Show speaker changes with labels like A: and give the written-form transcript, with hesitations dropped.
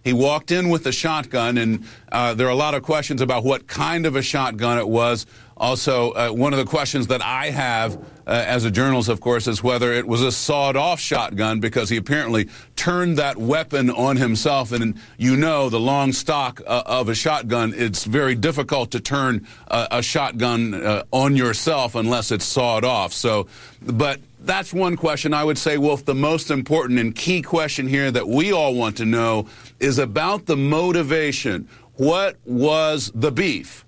A: He walked in with a shotgun, and there are a lot of questions about what kind of a shotgun it was. Also, one of the questions that I have as a journalist, of course, is whether it was a sawed-off shotgun, because he apparently turned that weapon on himself. And you know, the long stock of a shotgun, it's very difficult to turn a shotgun on yourself unless it's sawed off. So, but that's one question. I would say, Wolf, the most important and key question here that we all want to know is about the motivation. What was the beef?